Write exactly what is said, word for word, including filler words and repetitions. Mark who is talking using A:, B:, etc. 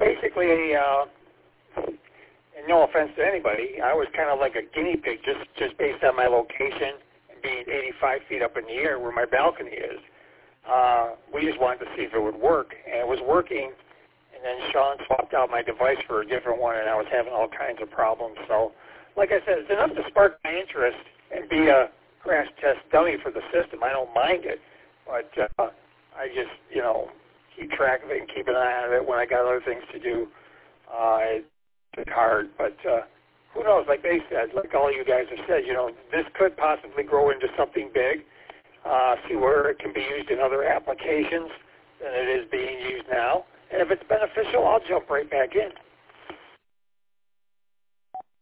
A: basically, uh, and no offense to anybody, I was kind of like a guinea pig just, just based on my location and being eighty-five feet up in the air where my balcony is. Uh, we just wanted to see if it would work, and it was working. And then Sean swapped out my device for a different one, and I was having all kinds of problems. So, like I said, it's enough to spark my interest and be a crash test dummy for the system. I don't mind it, but uh, I just, you know, keep track of it and keep an eye on it when I got other things to do. Uh, it's hard, but uh, who knows? Like they said, like all you guys have said, you know, this could possibly grow into something big. Uh, see where it can be used in other applications than it is being used now. And if it's beneficial, I'll jump right back in.